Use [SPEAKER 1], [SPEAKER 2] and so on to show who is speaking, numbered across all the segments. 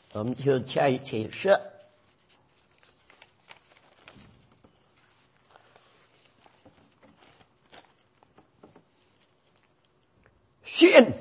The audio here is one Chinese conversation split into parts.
[SPEAKER 1] 我们就加以解释。信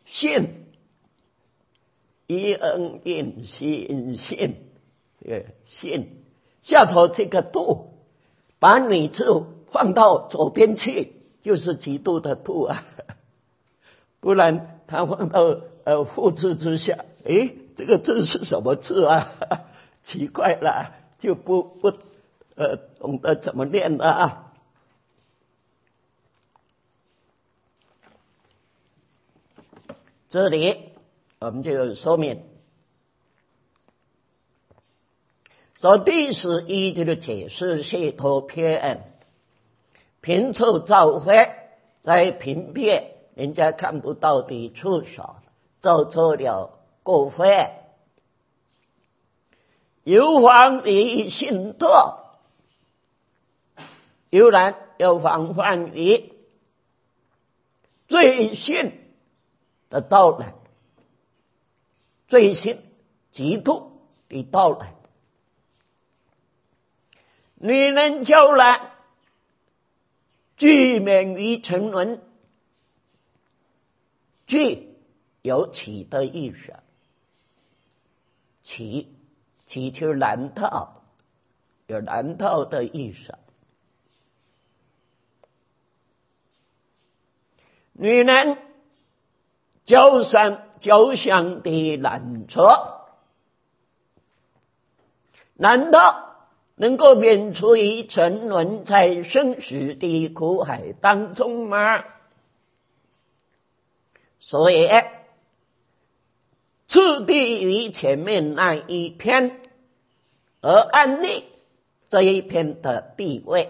[SPEAKER 1] ，EN 信，信下头这个度，把女字放到左边去，就是极度的度啊。不然他放到复字之下，这个字是什么字啊？奇怪了，就不懂得怎么念了啊。这里我们就说明，说第11节的解释系统篇，平处教会在平片人家看不到的处所造作了过会，有妨于信托，有然有防范于罪信的到来，罪信极度的到来。女人娇懒，具免于沉沦，具有起的意思，起就是蓝套，有蓝套的意思。女人交相的拦车，难道能够免除于沉沦在生死的苦海当中吗？所以次第于前面那一篇，而安立这一篇的地位，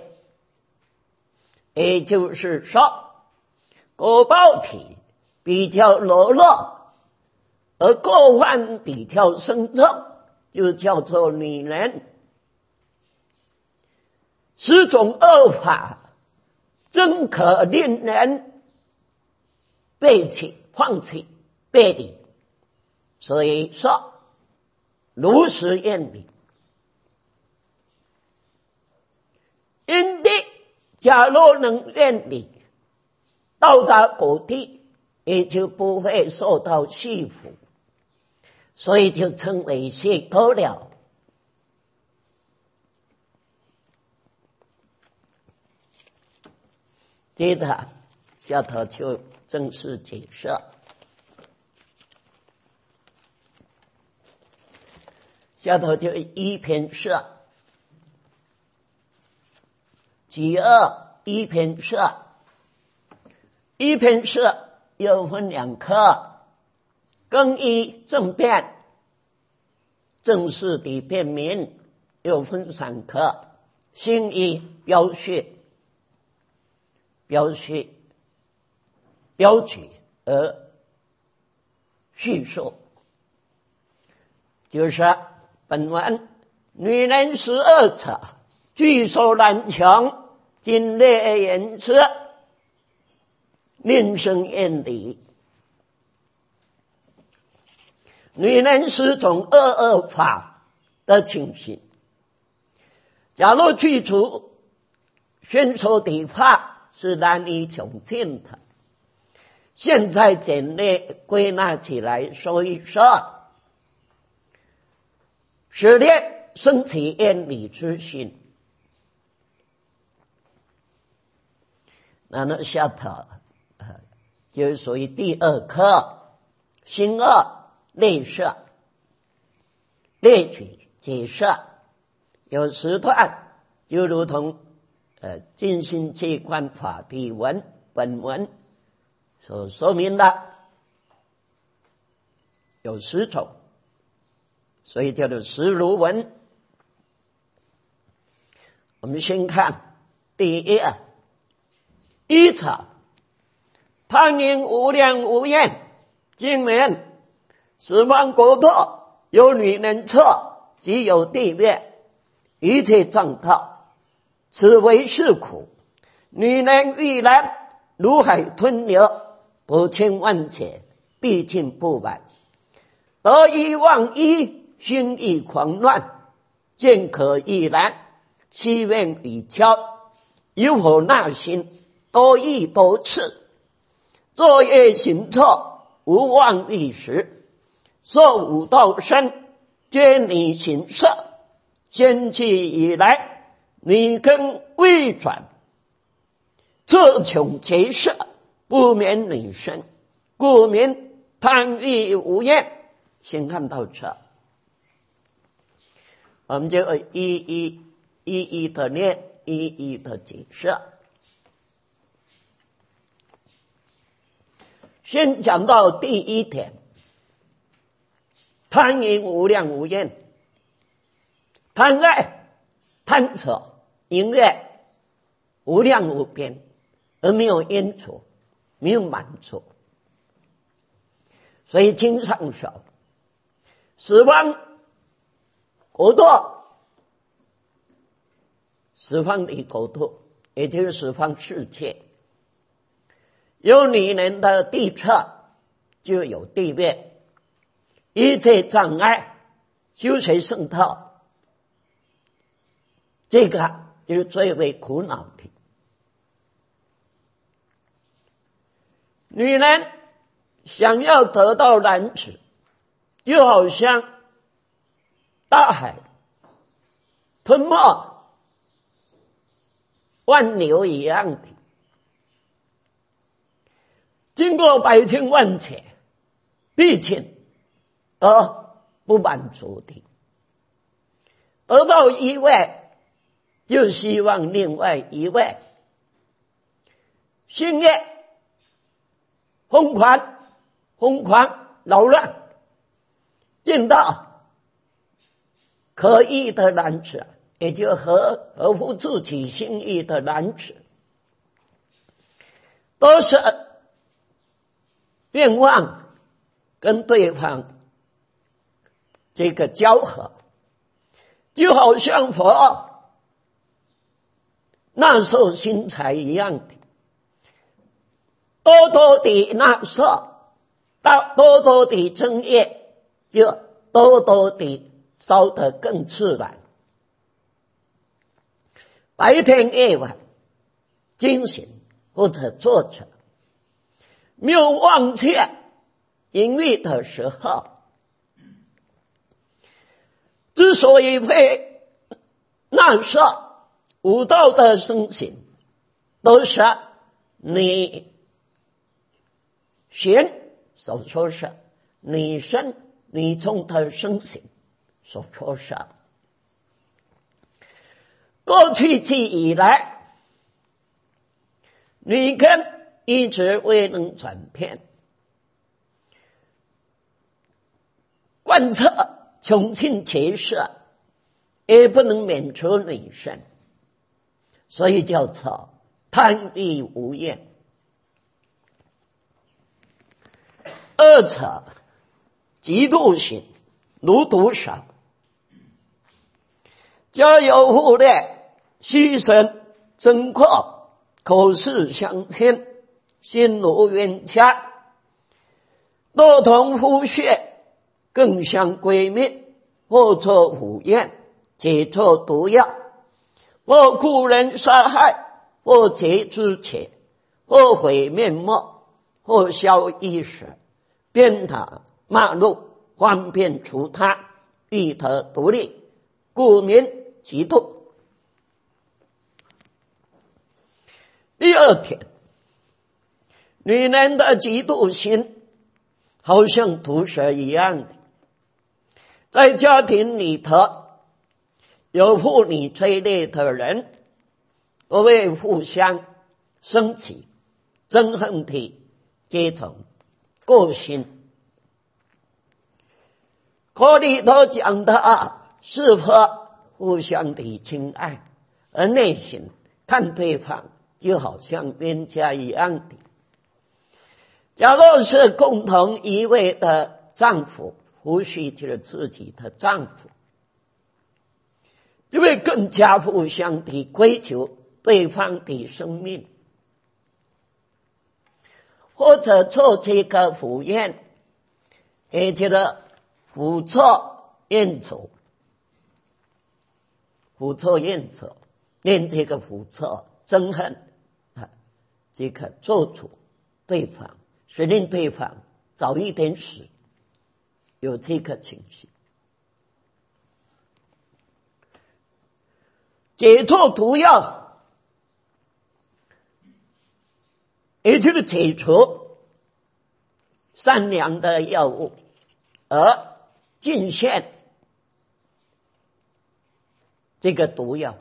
[SPEAKER 1] 也就是说，果报体比较柔弱，而过患比较深重，就叫做女人。此种恶法，真可令人背弃、放弃、背离。所以说，如实验理。因地假若能验理，到达果地，也就不会受到束缚，所以就称为解脱了。接着下头就正式解释。下头就一篇释，其二一篇释。一篇释又分两科，更一正辩，正式的辩明又分3科，新一标序，标举而叙述，就是本文女人12者，具受难穷，今列言之，令生厌离。女人10种恶法的情形，假如去除宣说的法是难以穷尽的，现在简略归纳起来说一说，使列生起厌离之心。那下头就是属于第2科，心恶类释，列举解释，有10段，就如同尽心戒观法的本文所说明的，有10种，所以叫做10如文。我们先看第一者，贪淫无量无厌，今年十方国土有女人侧，即有地灭，一切障道，此为是苦。女人欲然，如海吞流，不轻万劫，毕竟不满。得一忘一， 心意狂乱，见可亦然，希愿与交，有否纳心，多易多次，作业行错，无忘历时，受五道生，皆你行色，先期以来，你根未转，侧穷结色，不免女生，故名贪欲无厌。先看到这，我们就一一的念，一一的解释。先讲到第一点，贪淫无量无厌，贪爱贪扯淫乐无量无边，而没有烟除，没有满足。所以经上说，十方国土，十方的国土，也就是十方世界，有女人的地侧，就有地面，一切障碍，修学圣道，这个就是最为苦恼的。女人想要得到男子，就好像大海吞没万流一样的，经过百千万劫毕竟而不满足的，得到一位就希望另外一位，心业疯狂扰乱，见到可意的男子，也就合乎自己心意的男子，都是愿望跟对方这个交合，就好像佛纳受心财一样的，多多的纳受，多多的增业，就多多的烧得更自然。白天夜晚精神或者坐着，没有忘却淫欲的时候，之所以会纳受五道的身形，都是你贤所说是女生女众的身形所说是。过去期以来，女根一直未能转变，贯彻穷尽其事，也不能免除女生，所以叫做贪欲无厌。二者嫉妒心如毒蛇，交友互恋，牺牲争阔，口是相牵，心如冤家，若同夫血，更相归命，或作虎焰，且作毒药，或故人杀害，或劫之且，或毁面目，或消衣食，鞭打骂怒，方便除他，欲得独立，故名嫉妒。第二点，女人的嫉妒心好像毒蛇一样的，在家庭里头有妇女这一类的人，都会互相升起憎恨的这种个性。课里头讲的是否互相的亲爱，而内心看对方就好像冤家一样的。假若是共同一位的丈夫夫婿就是自己的丈夫，就会更加互相的追求对方的生命，或者做这个赴宴，也就是辅助怨仇，胡错怨仇，念这个胡错憎恨啊，即可做出对方，使令对方早一点死，有这个情形。解脱毒药，也就是解除善良的药物，而进献这个毒药，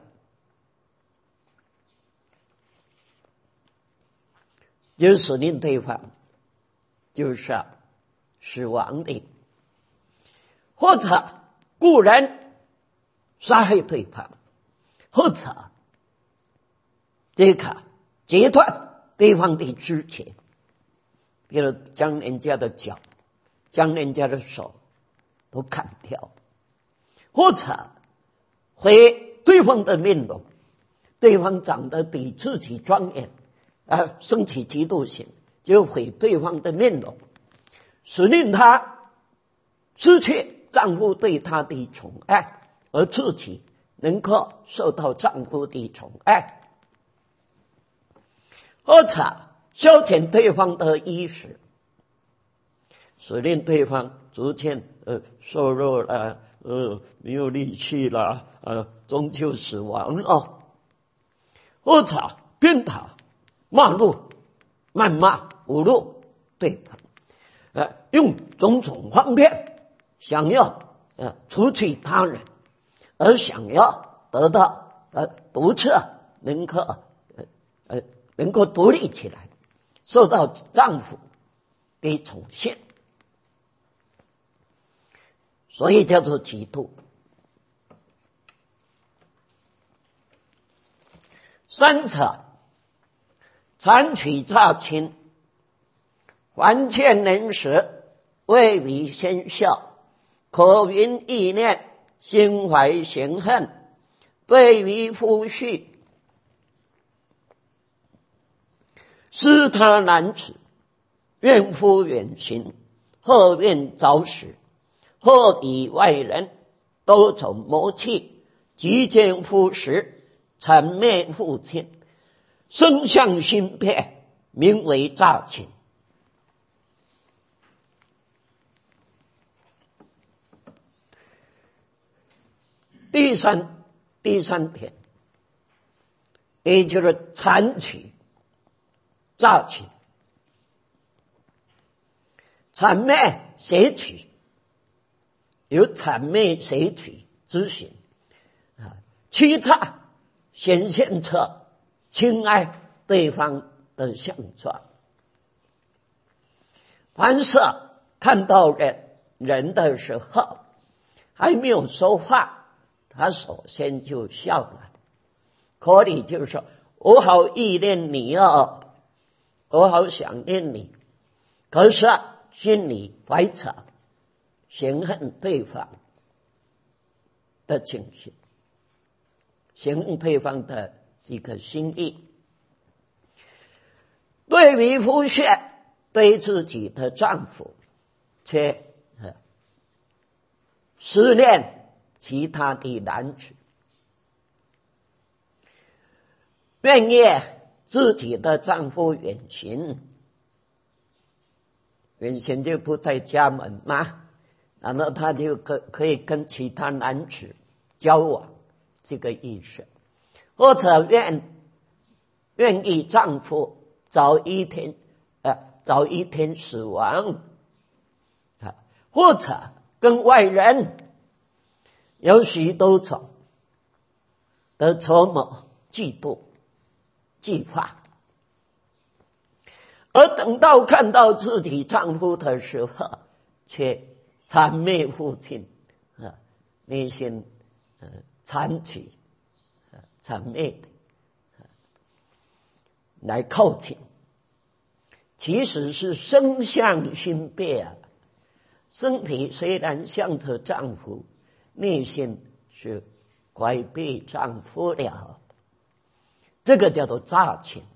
[SPEAKER 1] 就是使令对方就是死亡的，或者故人杀害对方，或者这个截断对方的肢节，比如将人家的脚、将人家的手都砍掉，或者毁对方的面容，对方长得比自己庄严升起嫉妒心，就毁对方的面容，使令他失去丈夫对他的宠爱，而自己能够受到丈夫的宠爱，或者消遣对方的衣食，使令对方逐渐瘦弱了，没有力气了，终究死亡了，或者鞭挞、骂怒、谩骂、侮辱对方，用种种方便想要除去他人，而想要得到独特能够独立起来，受到丈夫的宠幸，所以叫做嫉妒。三者，残取诈亲，还欠人时，未为先孝，可云意念，心怀嫌恨，对于夫婿，思他难耻，怨夫远行，或怨早死，或以外人，多种谋气，即见夫时，谄媚父亲，生相心变，名为诈亲。第三点，也就是残取诈取，谄媚挟取，有谄媚挟取之行，欺诈显现出亲爱对方的相状。凡是看到人的时候，还没有说话，他首先就笑了，口里就说：“我好忆念你哦，我好想念你。”可是心里怀着嫌恨对方的情绪，嫌恨对方的这个心意。对于夫婿，对自己的丈夫却思念其他的男子，愿意自己的丈夫远行，远行就不在家门吗？然后他就可以跟其他男子交往，这个意思。或者愿意丈夫早一天死亡，或者跟外人有许多种的筹谋、嫉妒、计划，而等到看到自己丈夫的时候，却谄媚父亲，内心残取、谄媚的来靠近，其实是生相心变。身体虽然像着丈夫，内心是怀被丈夫了，这个叫做诈情。